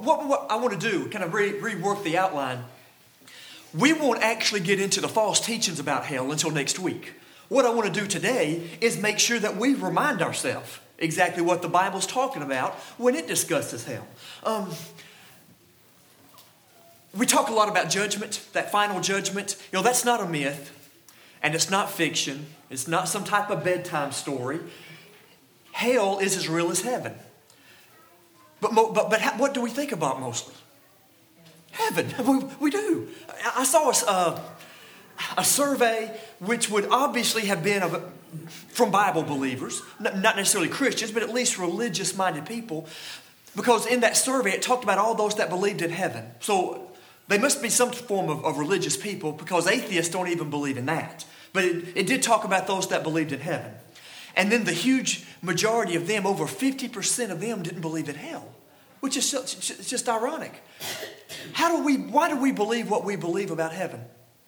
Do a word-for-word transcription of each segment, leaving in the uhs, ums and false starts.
what, what I want to do, kind of re- rework the outline. We won't actually get into the false teachings about hell until next week. What I want to do today is make sure that we remind ourselves exactly what the Bible's talking about when it discusses hell. Um, we talk a lot about judgment, that final judgment. You know, that's not a myth, and it's not fiction. It's not some type of bedtime story. Hell is as real as heaven. But, but, but what do we think about mostly? Heaven. We, we do. I saw a, uh, a survey which would obviously have been of, from Bible believers, not necessarily Christians, but at least religious-minded people, because in that survey it talked about all those that believed in heaven. So they must be some form of, of religious people, because atheists don't even believe in that. But it, it did talk about those that believed in heaven. And then the huge majority of them, over fifty percent of them, didn't believe in hell, which is just, it's just ironic. How do we, why do we believe what we believe about heaven?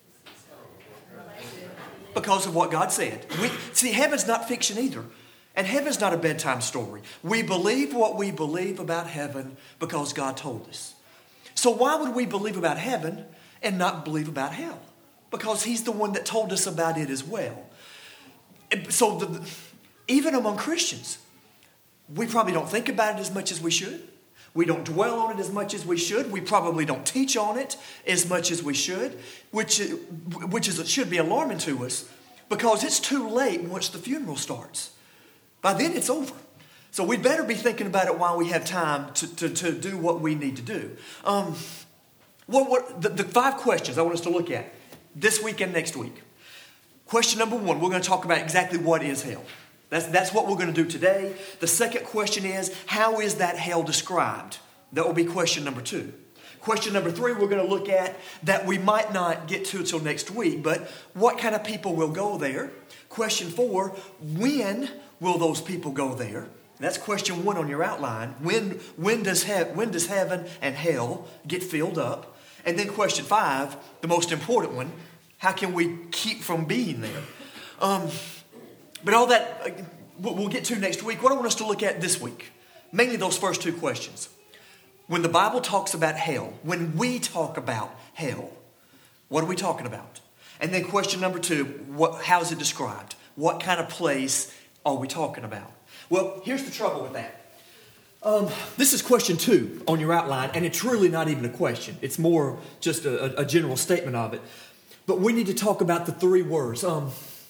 Because of what God said. We, see, heaven's not fiction either. And heaven's not a bedtime story. We believe what we believe about heaven because God told us. So why would we believe about heaven and not believe about hell? Because He's the one that told us about it as well. So the, even among Christians, we probably don't think about it as much as we should. We don't dwell on it as much as we should. We probably don't teach on it as much as we should, which, which is, it should be alarming to us, because it's too late once the funeral starts. By then it's over. So we better be thinking about it while we have time to, to, to do what we need to do. Um, what, what, the, the five questions I want us to look at this week and next week. Question number one, we're going to talk about exactly what is hell. That's, that's what we're going to do today. The second question is, how is that hell described? That will be question number two. Question number three, we're going to look at that we might not get to until next week, but what kind of people will go there? Question four, when will those people go there? That's question one on your outline. When, when, does, he, when does heaven and hell get filled up? And then question five, the most important one, how can we keep from being there? Um... But all that we'll get to next week. What I want us to look at this week, mainly those first two questions. When the Bible talks about hell, when we talk about hell, what are we talking about? And then question number two, what, how is it described? What kind of place are we talking about? Well, here's the trouble with that. Um, this is question two on your outline, and it's really not even a question. It's more just a, a general statement of it. But we need to talk about the three words. Um,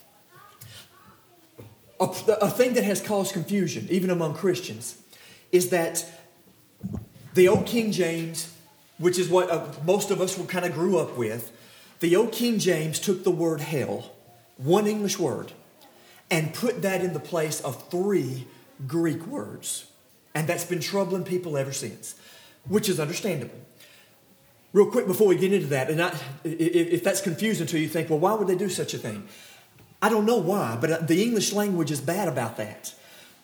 A, a thing that has caused confusion, even among Christians, is that the old King James, which is what uh, most of us kind of grew up with, the old King James took the word hell, one English word, and put that in the place of three Greek words. And that's been troubling people ever since, which is understandable. Real quick before we get into that, and I, if, if that's confusing to you, you think, well, why would they do such a thing? I don't know why, but the English language is bad about that.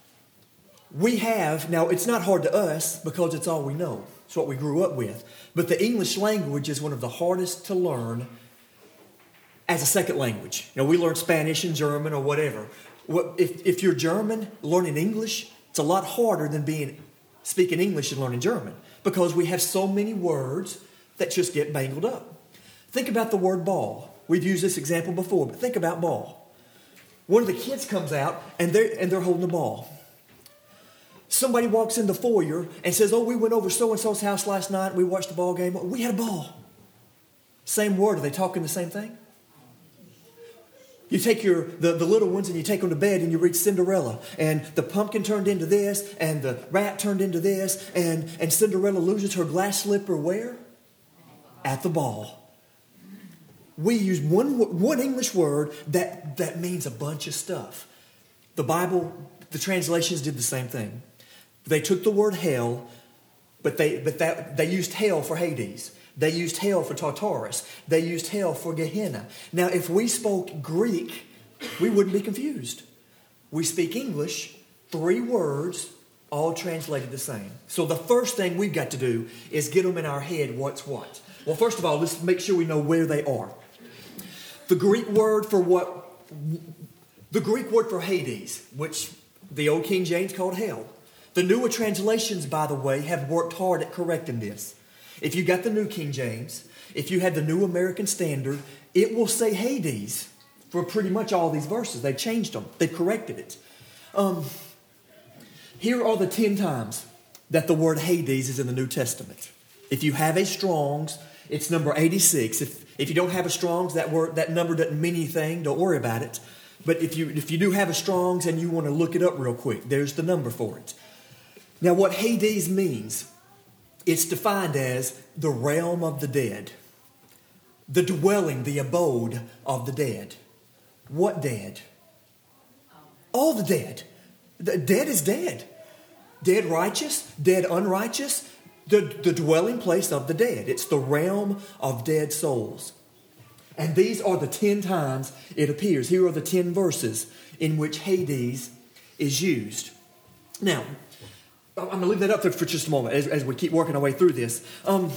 We have, now it's not hard to us because it's all we know. It's what we grew up with. But the English language is one of the hardest to learn as a second language. You know, we learn Spanish and German or whatever. If, if you're German, learning English, it's a lot harder than being speaking English and learning German, because we have so many words that just get bangled up. Think about the word ball. We've used this example before, but think about ball. One of the kids comes out and they're, and they're holding the ball. Somebody walks in the foyer and says, oh, we went over so-and-so's house last night and we watched the ball game. We had a ball. Same word. Are they talking the same thing? You take your the, the little ones and you take them to bed and you read Cinderella. And the pumpkin turned into this and the rat turned into this. And, and Cinderella loses her glass slipper where? At the ball. We use one one English word that, that means a bunch of stuff. The Bible, the translations did the same thing. They took the word hell, but they but that they used hell for Hades. They used hell for Tartarus. They used hell for Gehenna. Now, if we spoke Greek, we wouldn't be confused. We speak English, three words, all translated the same. So the first thing we've got to do is get them in our head what's what. Well, first of all, let's make sure we know where they are. The Greek word for what, the Greek word for Hades, which the old King James called hell. The newer translations, by the way, have worked hard at correcting this. If you got the New King James, if you had the New American Standard, it will say Hades for pretty much all these verses. They've changed them. They've corrected it. Um, here are the ten times that the word Hades is in the New Testament. If you have a Strong's, it's number eighty-six. If, if you don't have a Strong's, that word, that number doesn't mean anything. Don't worry about it. But if you, if you do have a Strong's and you want to look it up real quick, there's the number for it. Now, what Hades means, it's defined as the realm of the dead, the dwelling, the abode of the dead. What dead? All the dead. The dead is dead. Dead righteous, dead unrighteous, the, the dwelling place of the dead. It's the realm of dead souls. And these are the ten times it appears. Here are the ten verses in which Hades is used. Now, I'm going to leave that up for, for just a moment as, as we keep working our way through this. Um,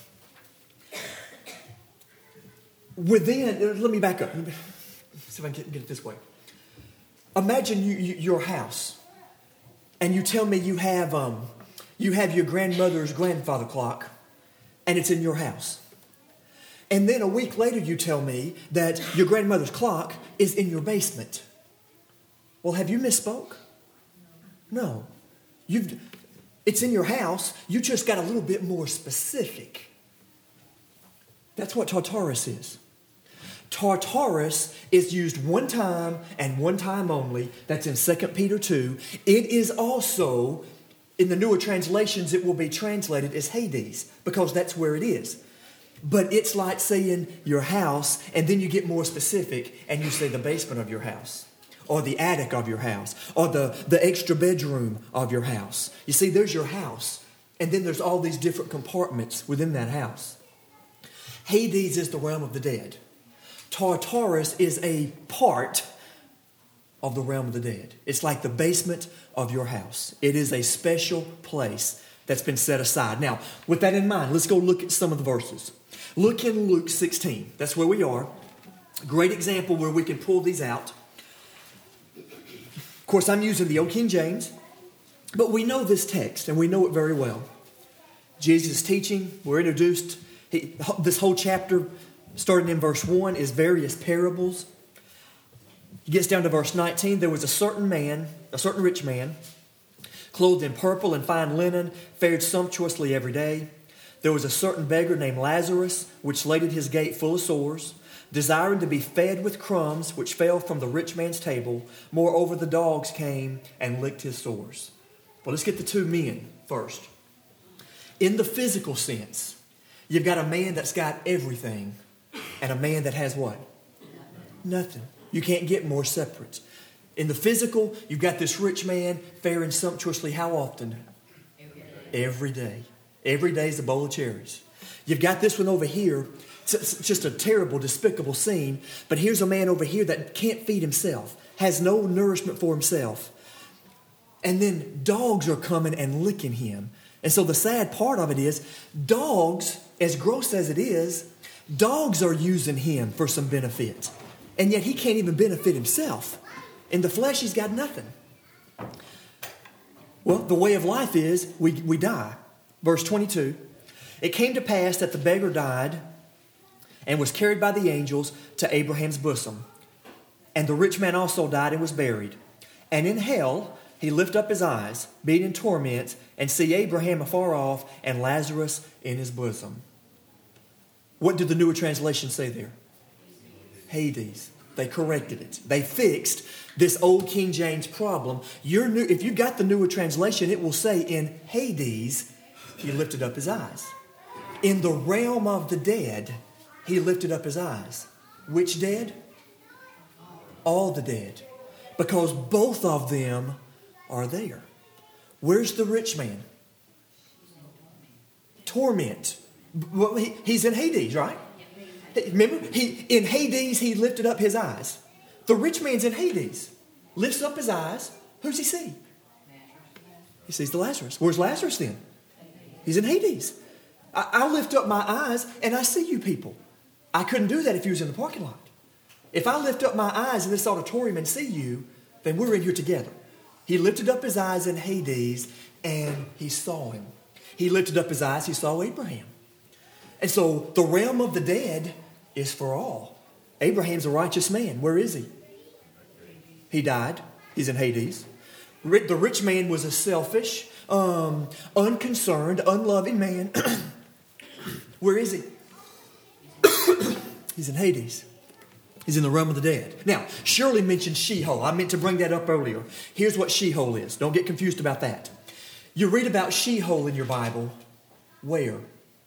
within, let me back up. Let me see if I can get, get it this way. Imagine you, you, your house, and you tell me you have um, you have your grandmother's grandfather clock, and it's in your house. And then a week later you tell me that your grandmother's clock is in your basement. Well, have you misspoke? No. You've, it's in your house. You just got a little bit more specific. That's what Tartarus is. Tartarus is used one time and one time only. That's in Second Peter two. It is also, in the newer translations, it will be translated as Hades because that's where it is. But it's like saying your house, and then you get more specific and you say the basement of your house, or the attic of your house, or the, the extra bedroom of your house. You see, there's your house, and then there's all these different compartments within that house. Hades is the realm of the dead. Tartarus is a part of the realm of the dead. It's like the basement of your house. It is a special place that's been set aside. Now, with that in mind, let's go look at some of the verses. Look in Luke sixteen. That's where we are. Great example where we can pull these out. Of course, I'm using the Old King James, but we know this text, and we know it very well. Jesus' teaching, we're introduced, he, this whole chapter, starting in verse one, is various parables. He gets down to verse nineteen. There was a certain man, a certain rich man, clothed in purple and fine linen, fared sumptuously every day. There was a certain beggar named Lazarus, which laid at his gate full of sores, desiring to be fed with crumbs which fell from the rich man's table. Moreover, the dogs came and licked his sores. Well, let's get the two men first. In the physical sense, you've got a man that's got everything and a man that has what? Nothing. You can't get more separate. In the physical, you've got this rich man faring sumptuously how often? Every day. Every day is a bowl of cherries. You've got this one over here. It's just a terrible, despicable scene. But here's a man over here that can't feed himself, has no nourishment for himself. And then dogs are coming and licking him. And so the sad part of it is, dogs, as gross as it is, dogs are using him for some benefit. And yet he can't even benefit himself. In the flesh, he's got nothing. Well, the way of life is we, we die. Verse twenty-two, it came to pass that the beggar died and was carried by the angels to Abraham's bosom. And the rich man also died and was buried. And in hell he lift up his eyes, being in torment, and see Abraham afar off and Lazarus in his bosom. What did the newer translation say there? Hades. They corrected it. They fixed this old King James problem. Your new, if you got the newer translation, it will say in Hades, he lifted up his eyes. In the realm of the dead, he lifted up his eyes. Which dead? All the dead. Because both of them are there. Where's the rich man? Torment. Well, he, he's in Hades, right? Remember, he, in Hades, he lifted up his eyes. The rich man's in Hades. Lifts up his eyes. Who's he see? He sees the Lazarus. Where's Lazarus then? He's in Hades. I, I lift up my eyes and I see you people. I couldn't do that if you was in the parking lot. If I lift up my eyes in this auditorium and see you, then we're in here together. He lifted up his eyes in Hades and he saw him. He lifted up his eyes, he saw Abraham. And so the realm of the dead is for all. Abraham's a righteous man. Where is he? He died. He's in Hades. The rich man was a selfish, um, unconcerned, unloving man. Where is he? He's in Hades. He's in the realm of the dead. Now, Shirley mentioned Sheol. I meant to bring that up earlier. Here's what Sheol is. Don't get confused about that. You read about Sheol in your Bible. Where?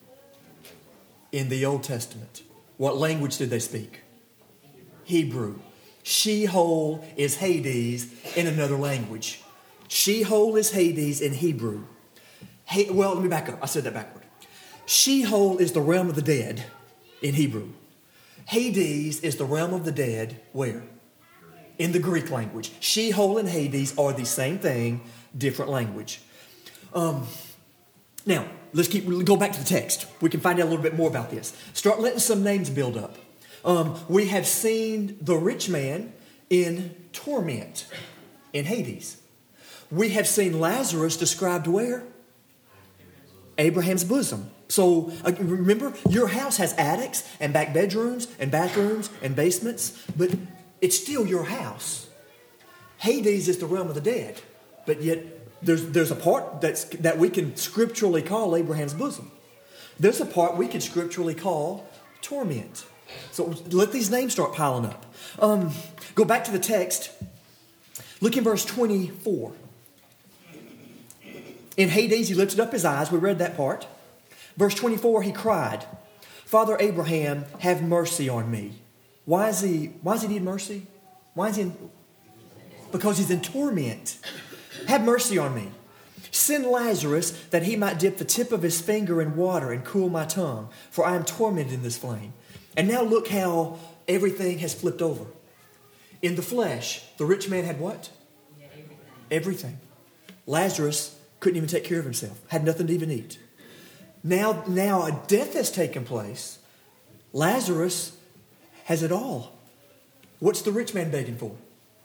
In the Old Testament. What language did they speak? Hebrew. Sheol is Hades in another language. Sheol is Hades in Hebrew. Hey, well, let me back up. I said that backward. Sheol is the realm of the dead in Hebrew. Hades is the realm of the dead where? In the Greek language. Sheol and Hades are the same thing, different language. Um, now, let's keep go back to the text. We can find out a little bit more about this. Start letting some names build up. Um, we have seen the rich man in torment in Hades. We have seen Lazarus described where? Abraham's bosom. So uh, remember, your house has attics and back bedrooms and bathrooms and basements, but it's still your house. Hades is the realm of the dead, but yet there's there's a part that's that we can scripturally call Abraham's bosom. There's a part we can scripturally call torment. So let these names start piling up. Um, go back to the text. Look in verse twenty-four. In Hades, he lifted up his eyes. We read that part. Verse twenty-four, he cried, Father Abraham, have mercy on me. Why is he, why does he need mercy? Why is he in, because he's in torment. Have mercy on me. Send Lazarus that he might dip the tip of his finger in water and cool my tongue, for I am tormented in this flame. And now look how everything has flipped over. In the flesh, the rich man had what? Yeah, everything. Everything. Lazarus couldn't even take care of himself. Had nothing to even eat. Now, now a death has taken place. Lazarus has it all. What's the rich man begging for?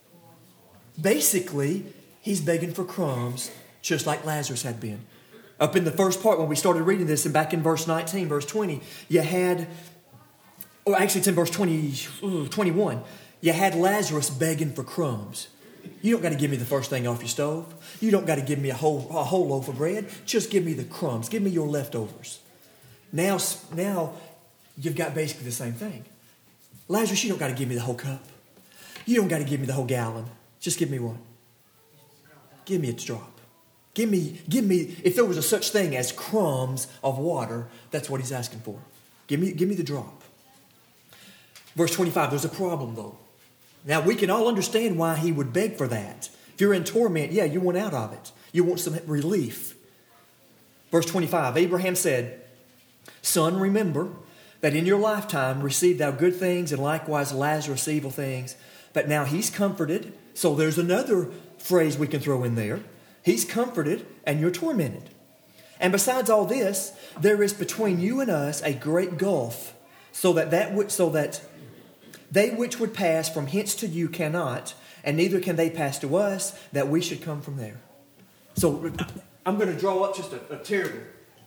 Basically, he's begging for crumbs, just like Lazarus had been. Up in the first part, when we started reading this, and back in verse nineteen, verse twenty, you had, or actually it's in verse twenty, twenty-one, you had Lazarus begging for crumbs. You don't got to give me the first thing off your stove. You don't got to give me a whole, a whole loaf of bread. Just give me the crumbs. Give me your leftovers. Now, now you've got basically the same thing. Lazarus, you don't got to give me the whole cup. You don't got to give me the whole gallon. Just give me one. Give me a drop. Give me, give me, if there was a such thing as crumbs of water, that's what he's asking for. Give me, give me the drop. Verse twenty-five, there's a problem though. Now, we can all understand why he would beg for that. If you're in torment, yeah, you want out of it. You want some relief. Verse twenty-five, Abraham said, Son, remember that in your lifetime received thou good things, and likewise Lazarus evil things. But now he's comforted. So there's another phrase we can throw in there. He's comforted, and you're tormented. And besides all this, there is between you and us a great gulf, so that that would, so that they which would pass from hence to you cannot, and neither can they pass to us, that we should come from there. So I'm going to draw up just a, a terrible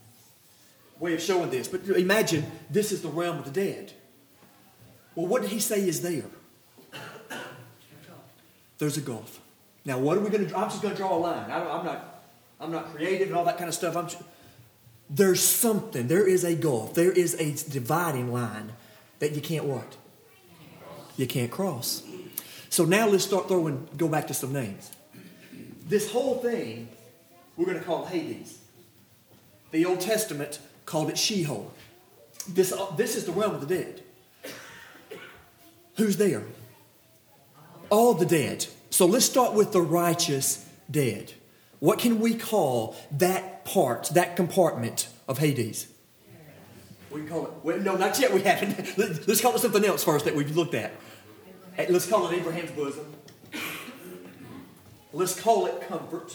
way of showing this. But imagine this is the realm of the dead. Well, what did he say is there? There's a gulf. Now, what are we going to? I'm just going to draw a line. I don't, I'm not. I'm not creative and all that kind of stuff. I'm. Just, there's something. There is a gulf. There is a dividing line that you can't what? You can't cross. So now let's start throwing. Go back to some names. This whole thing we're going to call Hades. The Old Testament called it Sheol. This uh, this is the realm of the dead. Who's there? All the dead. So let's start with the righteous dead. What can we call that part, that compartment of Hades? We can call it, well, no, not yet, we haven't. Let's call it something else first that we've looked at. Let's call it Abraham's bosom. Let's call it comfort.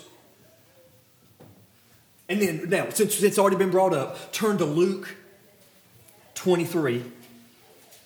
And then, now, since it's already been brought up, turn to Luke twenty-three.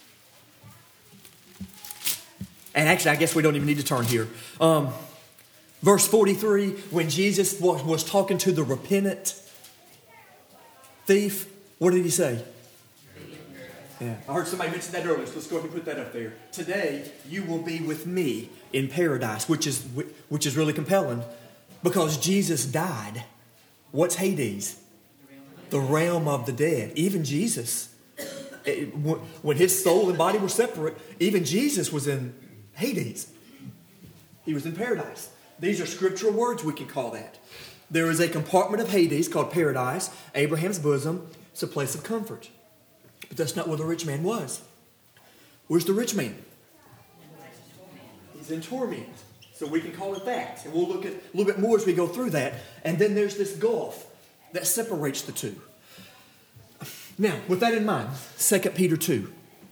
And actually, I guess we don't even need to turn here. Um, Verse forty-three, when Jesus was, was talking to the repentant thief, what did he say? Yeah, I heard somebody mention that earlier, so let's go ahead and put that up there. Today, you will be with me in paradise, which is which is really compelling because Jesus died. What's Hades? The realm of the dead. Even Jesus, it, when his soul and body were separate, even Jesus was in Hades. He was in paradise. These are scriptural words, we can call that. There is a compartment of Hades called paradise, Abraham's bosom. It's a place of comfort. But that's not where the rich man was. Where's the rich man? He's in torment. So we can call it that. And we'll look at a little bit more as we go through that. And then there's this gulf that separates the two. Now, with that in mind, Second Peter two.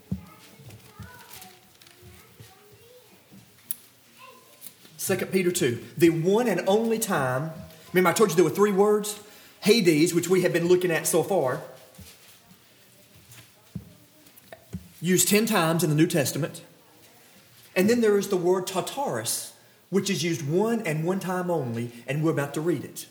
Second Peter two. The one and only time. Remember I told you there were three words? Hades, which we have been looking at so far. Used ten times in the New Testament. And then there is the word Tartarus, which is used one and one time only, and we're about to read it.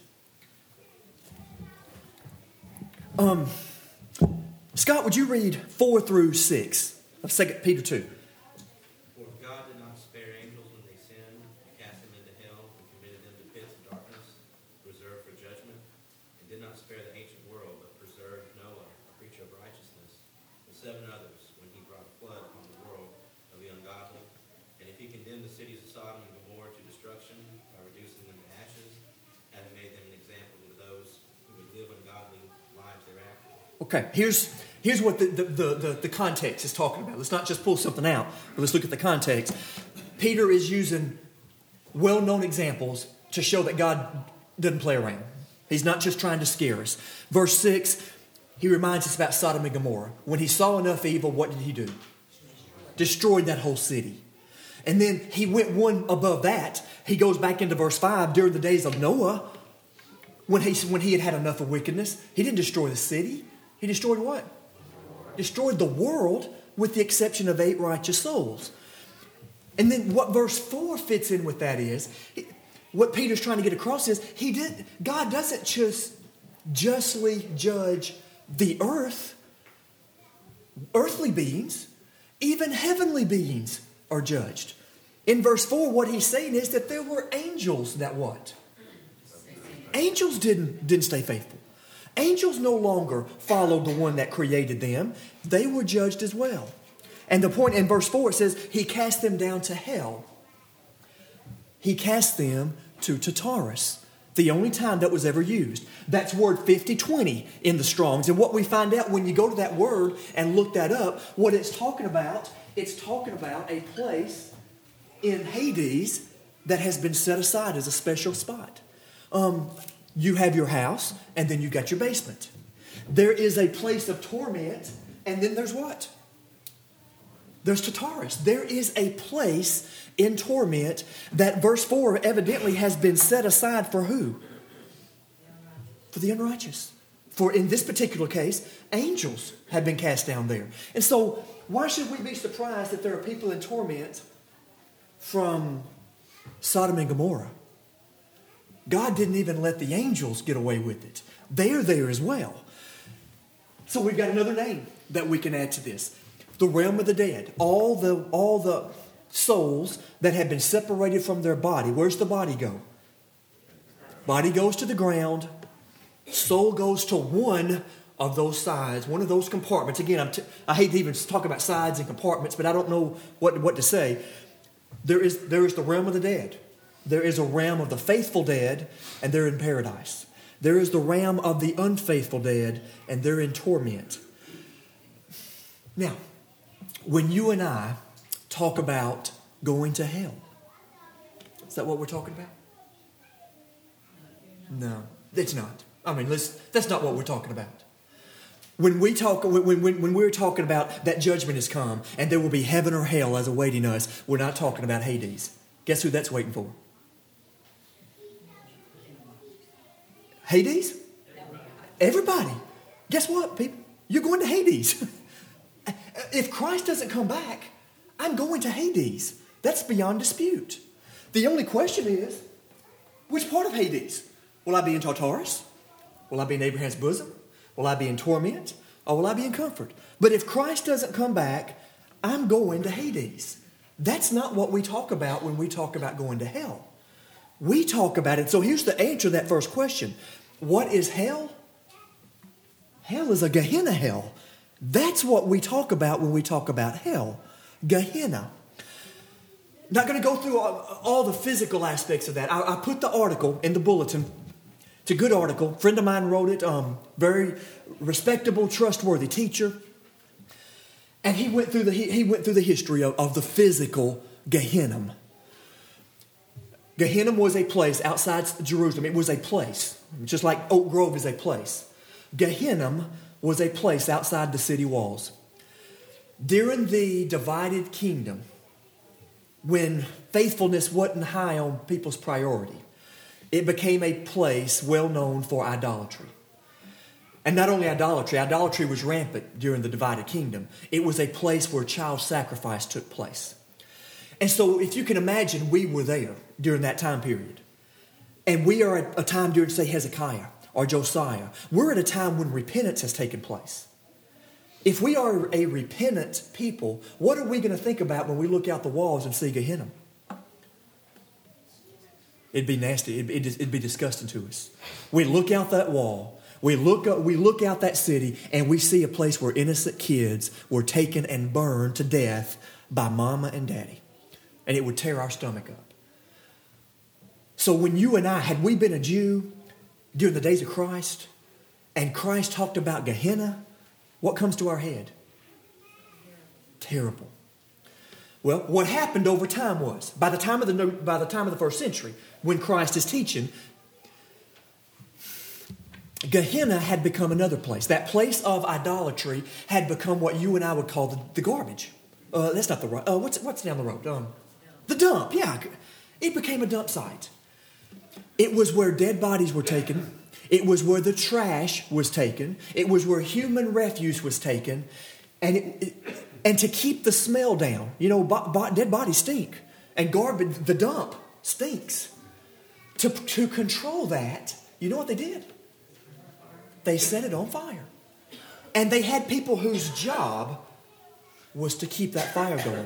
Um, Scott, would you read four through six of Second Peter two? For God did not spare angels when they sinned, and cast them into hell, and committed them to pits of darkness, reserved for judgment, and did not spare the ancient world, but preserved Noah, a preacher of righteousness, and seven others, when he brought a flood upon the world of the ungodly. And if he condemned the cities of Sodom and Gomorrah to destruction by reducing them to ashes, having made them an example to those who would live ungodly lives thereafter. Okay, here's here's what the, the, the, the, the context is talking about. Let's not just pull something out, but let's look at the context. Peter is using well-known examples to show that God doesn't play around. He's not just trying to scare us. Verse six, he reminds us about Sodom and Gomorrah. When he saw enough evil, what did he do? Destroyed that whole city. And then he went one above that. He goes back into verse five. During the days of Noah, when he, when he had had enough of wickedness, he didn't destroy the city. He destroyed what? Destroyed the world with the exception of eight righteous souls. And then what verse four fits in with that is, what Peter's trying to get across is, he did. God doesn't just justly judge the earth. Earthly beings, even heavenly beings are judged. In verse four, what he's saying is that there were angels that what? Angels didn't, didn't stay faithful. Angels no longer followed the one that created them. They were judged as well. And the point in verse four, it says, he cast them down to hell. He cast them to Tartarus. The only time that was ever used. That's word fifty twenty in the Strongs. And what we find out when you go to that word and look that up, what it's talking about, it's talking about a place in Hades that has been set aside as a special spot. Um, you have your house, and then you got your basement. There is a place of torment, and then there's what? There's Tartarus. There is a place in torment that verse four evidently has been set aside for who? For the unrighteous. For in this particular case, angels have been cast down there. And so, why should we be surprised that there are people in torment from Sodom and Gomorrah? God didn't even let the angels get away with it. They're there as well. So we've got another name that we can add to this. The realm of the dead. All the, all the souls that have been separated from their body. Where's the body go? Body goes to the ground. Soul goes to one of those sides, one of those compartments. Again, I'm t- I hate to even talk about sides and compartments, but I don't know what, what to say. There is, there is the realm of the dead. There is a realm of the faithful dead, and they're in paradise. There is the realm of the unfaithful dead, and they're in torment. Now, when you and I talk about going to hell, is that what we're talking about? No, it's not. I mean, let's, that's not what we're talking about. When we talk, when, when, when we're talking about that judgment has come and there will be heaven or hell as awaiting us, we're not talking about Hades. Guess who that's waiting for? Hades? Everybody. Guess what, people? You're going to Hades. If Christ doesn't come back, I'm going to Hades. That's beyond dispute. The only question is, Which part of Hades? Will I be in Tartarus? Will I be in Abraham's bosom? Will I be in torment? Or will I be in comfort? But if Christ doesn't come back, I'm going to Hades. That's not what we talk about when we talk about going to hell. We talk about it. So here's the answer to that first question. What is hell? Hell is a Gehenna hell. That's what we talk about when we talk about hell. Gehenna. Not going to go through all, all the physical aspects of that. I, I put the article in the bulletin. It's a good article. A friend of mine wrote it. Um, very respectable, trustworthy teacher. And he went through the he, he went through the history of, of the physical Gehenna. Gehenna was a place outside Jerusalem. It was a place, just like Oak Grove is a place. Gehenna was a place outside the city walls. During the divided kingdom, when faithfulness wasn't high on people's priority, it became a place well known for idolatry. And not only idolatry, idolatry was rampant during the divided kingdom. It was a place where child sacrifice took place. And so if you can imagine, we were there during that time period. And we are at a time during, say, Hezekiah or Josiah. We're at a time when repentance has taken place. If we are a repentant people, what are we going to think about when we look out the walls and see Gehenna? It'd be nasty. It'd, it'd, it'd be disgusting to us. We look out that wall. We look, up, we look out that city and we see a place where innocent kids were taken and burned to death by mama and daddy. And it would tear our stomach up. So when you and I, had we been a Jew during the days of Christ, and Christ talked about Gehenna, what comes to our head? Terrible. Well, what happened over time was, by the time of the, by the time of the first century, when Christ is teaching, Gehenna had become another place. That place of idolatry had become what you and I would call the, the garbage. Uh, that's not the right. Uh, what's what's down the road? Um, the dump. Yeah, it became a dump site. It was where dead bodies were taken. It was where the trash was taken. It was where human refuse was taken, and it, it, and to keep the smell down, you know, bo- bo- dead bodies stink, and garbage. The dump stinks. To to control that, you know what they did? They set it on fire. And they had people whose job was to keep that fire going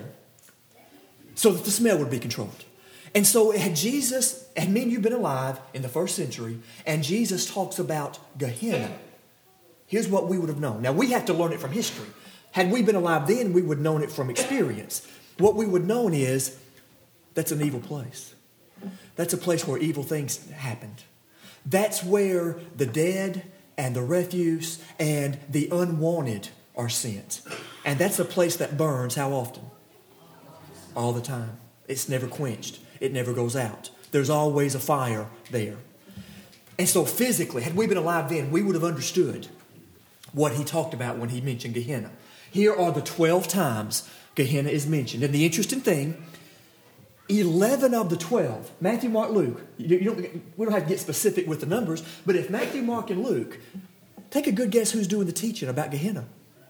so that the smell would be controlled. And so had Jesus, had me and you been alive in the first century, and Jesus talks about Gehenna, here's what we would have known. Now, we have to learn it from history. Had we been alive then, we would have known it from experience. What we would have known is that's an evil place. That's a place where evil things happened. That's where the dead and the refuse and the unwanted are sent. And that's a place that burns how often? All the time. It's never quenched. It never goes out. There's always a fire there. And so physically, had we been alive then, we would have understood what he talked about when he mentioned Gehenna. Here are the twelve times Gehenna is mentioned. And the interesting thing, eleven of the twelve, Matthew, Mark, Luke, you don't, we don't have to get specific with the numbers, but if Matthew, Mark, and Luke, take a good guess who's doing the teaching about Gehenna.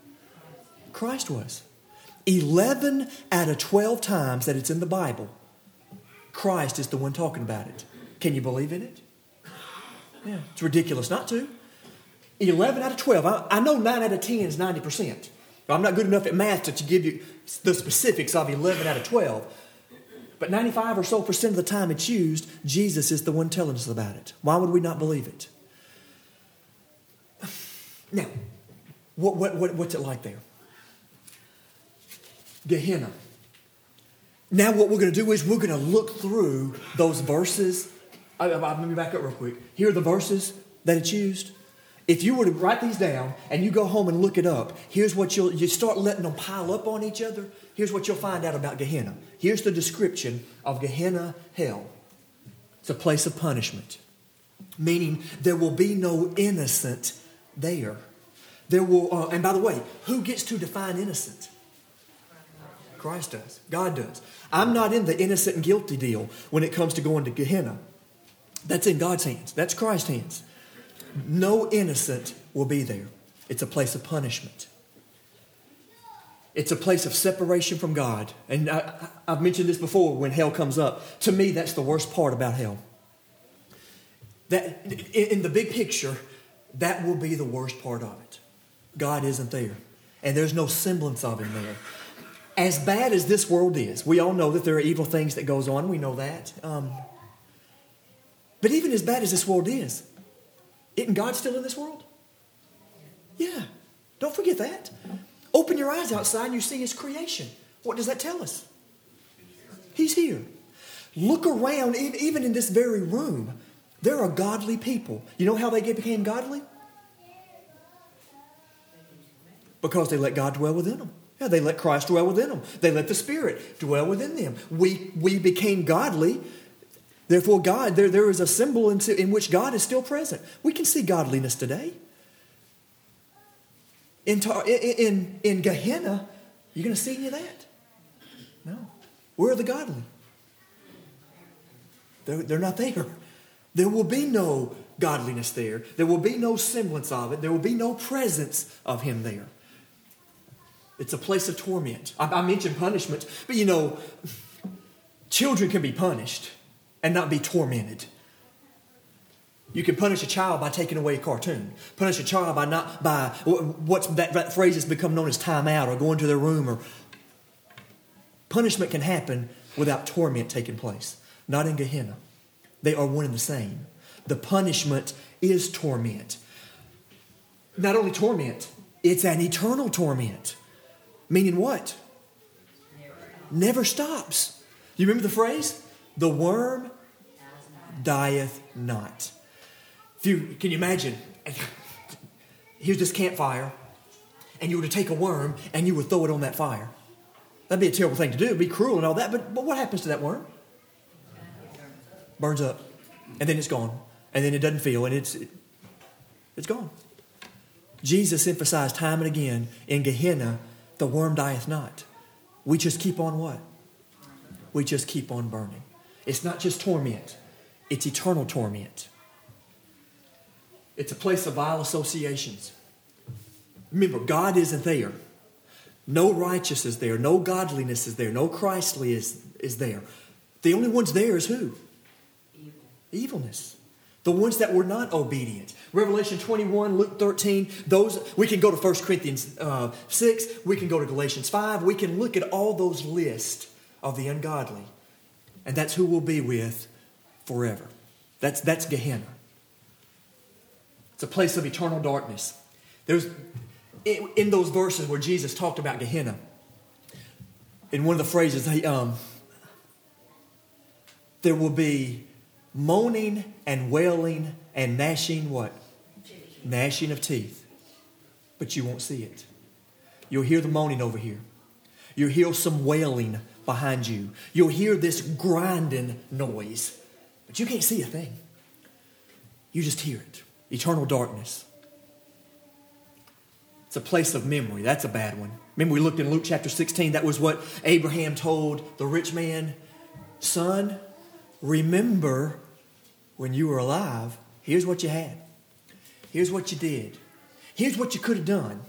Christ was. eleven out of twelve times that it's in the Bible, Christ is the one talking about it. Can you believe in it? Yeah, it's ridiculous not to. eleven out of twelve. I, I know nine out of ten is ninety percent. I'm not good enough at math to, to give you the specifics of eleven out of twelve. But ninety-five or so percent of the time it's used, Jesus is the one telling us about it. Why would we not believe it? Now, what, what, what, what's it like there? Gehenna. Now what we're going to do is we're going to look through those verses. I, I, let me back up real quick. Here are the verses that it's used. If you were to write these down and you go home and look it up, here's what you'll, you start letting them pile up on each other. Here's what you'll find out about Gehenna. Here's the description of Gehenna hell. It's a place of punishment, meaning there will be no innocent there. There will, uh, and by the way, who gets to define innocent? Christ does. God does. I'm not in the innocent and guilty deal when it comes to going to Gehenna. That's in God's hands. That's Christ's hands. No innocent will be there. It's a place of punishment. It's a place of separation from God. And I, I've mentioned this before when hell comes up. To me, that's the worst part about hell. That in the big picture, that will be the worst part of it. God isn't there. And there's no semblance of him there. As bad as this world is, we all know that there are evil things that goes on. We know that. Um, but even as bad as this world is, isn't God still in this world? Yeah. Don't forget that. Open your eyes outside and you see his creation. What does that tell us? He's here. Look around, even in this very room. There are godly people. You know how they became godly? Because they let God dwell within them. Yeah, they let Christ dwell within them. They let the Spirit dwell within them. We we became godly. Therefore, God, there, there is a symbol in, in which God is still present. We can see godliness today. In, in, in Gehenna, you going to see any of that? No. Where are the godly? They're, they're not there. There will be no godliness there. There will be no semblance of it. There will be no presence of him there. It's a place of torment. I, I mentioned punishment, but you know, children can be punished and not be tormented. You can punish a child by taking away a cartoon. Punish a child by not by what's that, that phrase has become known as time out or going to their room. Or punishment can happen without torment taking place. Not in Gehenna. They are one and the same. The punishment is torment. Not only torment, it's an eternal torment. Meaning what? Never stops. You remember the phrase? The worm dieth not. If you, can you imagine? Here's this campfire, and you were to take a worm and you would throw it on that fire. That'd be a terrible thing to do. It'd be cruel and all that. But, but what happens to that worm? Burns up. And then it's gone. And then it doesn't feel. And it's it, it's gone. Jesus emphasized time and again in Gehenna, the worm dieth not. We just keep on what? We just keep on burning. It's not just torment. It's eternal torment. It's a place of vile associations. Remember, God isn't there. No righteousness is there. No godliness is there. No Christly is, is there. The only ones there is who? Evil. Evilness. The ones that were not obedient. Revelation twenty-one, Luke thirteen, those, we can go to First Corinthians uh, six, we can go to Galatians five, we can look at all those lists of the ungodly. And that's who we'll be with forever. That's, that's Gehenna. It's a place of eternal darkness. There's, in, in those verses where Jesus talked about Gehenna, in one of the phrases, he, um, there will be moaning and wailing and gnashing what? Gnashing of teeth. But you won't see it. You'll hear the moaning over here. You'll hear some wailing behind you. You'll hear this grinding noise. But you can't see a thing. You just hear it. Eternal darkness. It's a place of memory. That's a bad one. Remember we looked in Luke chapter sixteen. That was what Abraham told the rich man. Son, remember when you were alive, here's what you had. Here's what you did. Here's what you could have done.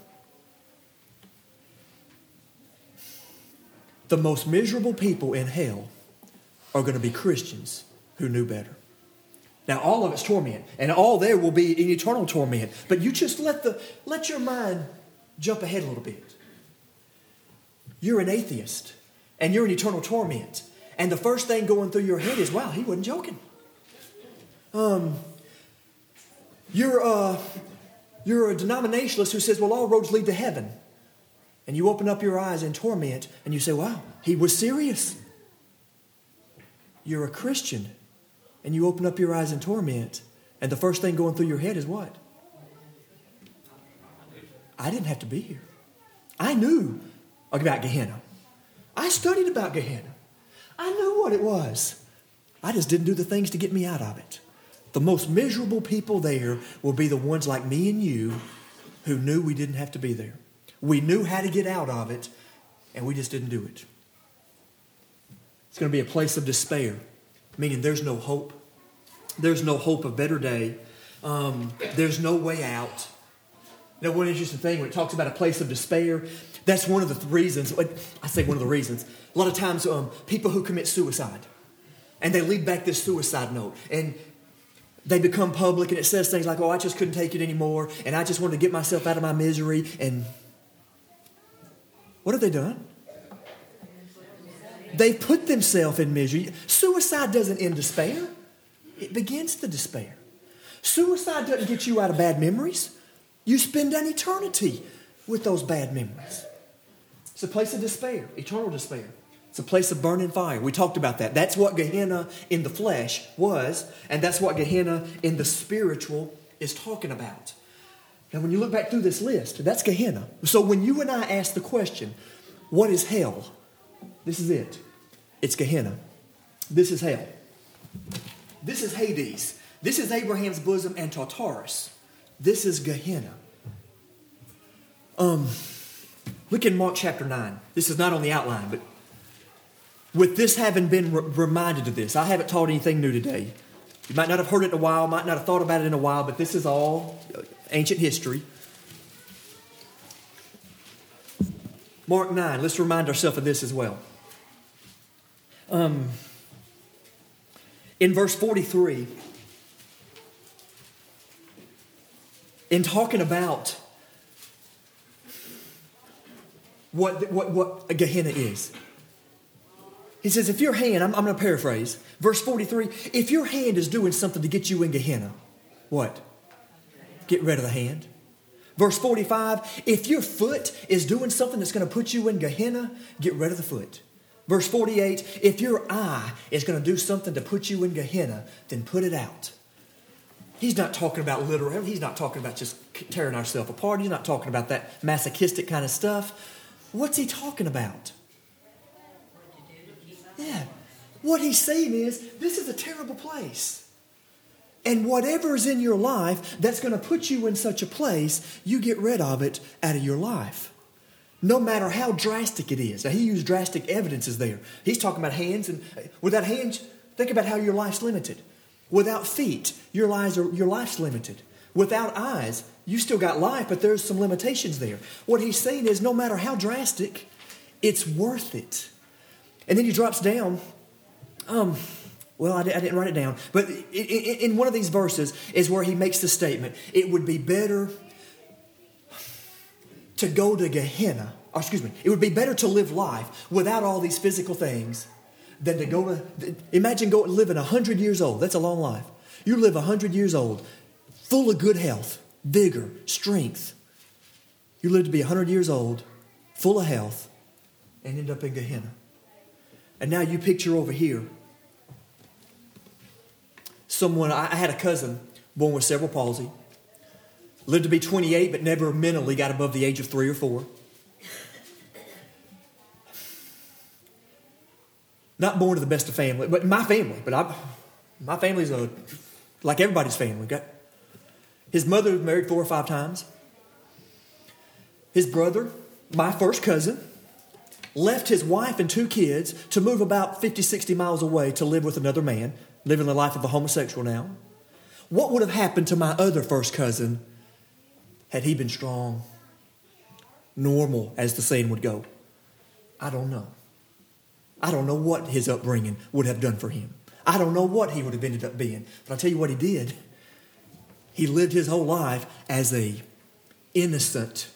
The most miserable people in hell are going to be Christians who knew better. Now, all of it's torment, and all there will be in eternal torment. But you just let the let your mind jump ahead a little bit. You're an atheist, and you're in eternal torment. And the first thing going through your head is, wow, he wasn't joking. Um, you're, uh, you're a denominationalist who says, well, all roads lead to heaven. And you open up your eyes in torment, and you say, wow, he was serious. You're a Christian, and you open up your eyes in torment, and the first thing going through your head is what? I didn't have to be here. I knew about Gehenna. I studied about Gehenna. I knew what it was. I just didn't do the things to get me out of it. The most miserable people there will be the ones like me and you who knew we didn't have to be there. We knew how to get out of it, and we just didn't do it. It's going to be a place of despair, meaning there's no hope. There's no hope of better day. Um, there's no way out. Now, one interesting thing when it talks about a place of despair, that's one of the reasons, I say one of the reasons, a lot of times um, people who commit suicide, and they leave back this suicide note. And they become public, and it says things like, oh, I just couldn't take it anymore, and I just wanted to get myself out of my misery. And what have they done? They put themselves in misery. Suicide doesn't end despair. It begins the despair. Suicide doesn't get you out of bad memories. You spend an eternity with those bad memories. It's a place of despair, eternal despair. It's a place of burning fire. We talked about that. That's what Gehenna in the flesh was, and that's what Gehenna in the spiritual is talking about. Now, when you look back through this list, that's Gehenna. So when you and I ask the question, what is hell? This is it. It's Gehenna. This is hell. This is Hades. This is Abraham's bosom and Tartarus. This is Gehenna. Um, look in Mark chapter nine. This is not on the outline, but with this having been re- reminded of this, I haven't taught anything new today. You might not have heard it in a while, might not have thought about it in a while, but this is all ancient history. Mark nine, let's remind ourselves of this as well. Um, in verse forty-three, in talking about what, what, what a Gehenna is, he says, if your hand, I'm, I'm going to paraphrase, verse forty-three, if your hand is doing something to get you in Gehenna, what? Get rid of the hand. Verse forty-five, if your foot is doing something that's going to put you in Gehenna, get rid of the foot. Verse forty-eight, if your eye is going to do something to put you in Gehenna, then put it out. He's not talking about literal, he's not talking about just tearing ourselves apart. He's not talking about that masochistic kind of stuff. What's he talking about? Yeah. What he's saying is, this is a terrible place. And whatever is in your life that's going to put you in such a place, you get rid of it out of your life. No matter how drastic it is. Now, he used drastic evidences there. He's talking about hands. And without hands, think about how your life's limited. Without feet, your lives are, your life's limited. Without eyes, you still got life, but there's some limitations there. What he's saying is, no matter how drastic, it's worth it. And then he drops down. Um, well, I, I didn't write it down. But in one of these verses is where he makes the statement, it would be better to go to Gehenna, or excuse me, it would be better to live life without all these physical things than to go to, imagine going living one hundred years old. That's a long life. You live one hundred years old, full of good health, vigor, strength. You live to be one hundred years old, full of health, and end up in Gehenna. And now you picture over here, someone, I had a cousin born with cerebral palsy, lived to be twenty-eight, but never mentally got above the age of three or four. Not born to the best of family, but my family. But I, my family's a, like everybody's family. Got, his mother was married four or five times. His brother, my first cousin, left his wife and two kids to move about fifty, sixty miles away to live with another man, living the life of a homosexual now. What would have happened to my other first cousin had he been strong, normal, as the saying would go? I don't know. I don't know what his upbringing would have done for him. I don't know what he would have ended up being. But I'll tell you what he did. He lived his whole life as a innocent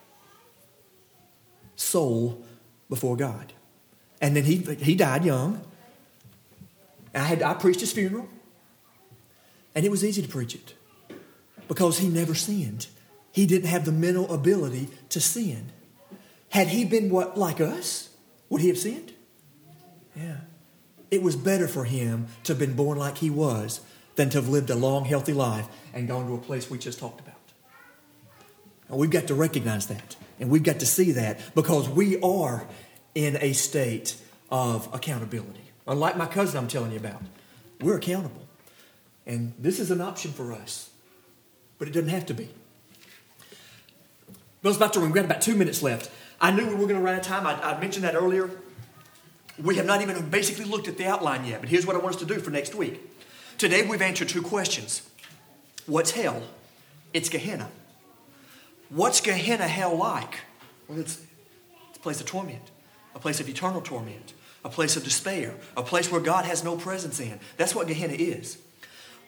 soul before God. And then he he died young. I had I preached his funeral. And it was easy to preach it. Because he never sinned. He didn't have the mental ability to sin. Had he been what like us, would he have sinned? Yeah. It was better for him to have been born like he was than to have lived a long, healthy life and gone to a place we just talked about. And we've got to recognize that. And we've got to see that because we are in a state of accountability. Unlike my cousin I'm telling you about, we're accountable. And this is an option for us. But it doesn't have to be. Bill's about to run. We've got about two minutes left. I knew we were going to run out of time. I, I mentioned that earlier. We have not even basically looked at the outline yet. But here's what I want us to do for next week. Today we've answered two questions. What's hell? It's Gehenna. What's Gehenna hell like? Well, it's, it's a place of torment. A place of eternal torment. A place of despair. A place where God has no presence in. That's what Gehenna is.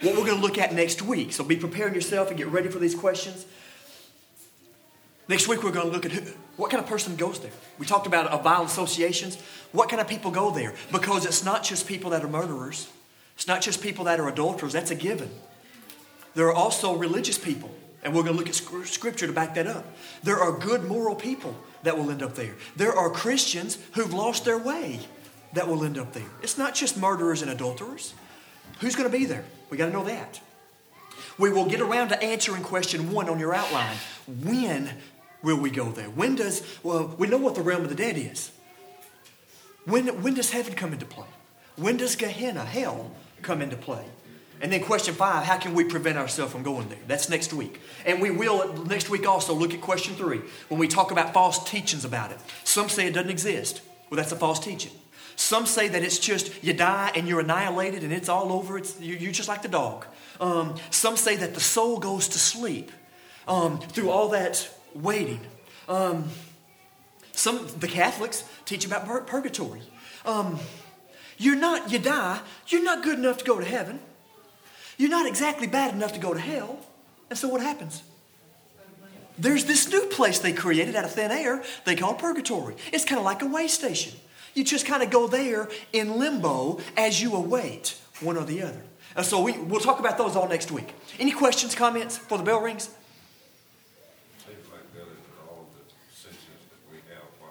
what we're going to look at next week. So be preparing yourself and get ready for these questions. Next week we're going to look at who, what kind of person goes there. We talked about uh, violent associations. What kind of people go there? Because it's not just people that are murderers. It's not just people that are adulterers. That's a given. There are also religious people. And we're going to look at scripture to back that up. There are good moral people that will end up there. There are Christians who've lost their way that will end up there. It's not just murderers and adulterers. Who's going to be there? We got to know that. We will get around to answering question one on your outline. When will we go there? When does, well, we know what the realm of the dead is. When, when does heaven come into play? When does Gehenna, hell, come into play? And then question five, how can we prevent ourselves from going there? That's next week. And we will next week also look at question three when we talk about false teachings about it. Some say it doesn't exist. Well, that's a false teaching. Some say that it's just you die and you're annihilated and it's all over. It's, you're just like the dog. Um, some say that the soul goes to sleep um, through all that waiting. Um, some the Catholics teach about pur- purgatory. Um, you're not, you die, you're not good enough to go to heaven. You're not exactly bad enough to go to hell. And so what happens? There's this new place they created out of thin air they call purgatory. It's kind of like a way station. You just kind of go there in limbo as you await one or the other. And so we, we'll talk about those all next week. Any questions, comments before the bell rings? Seems like that is all the senses that we have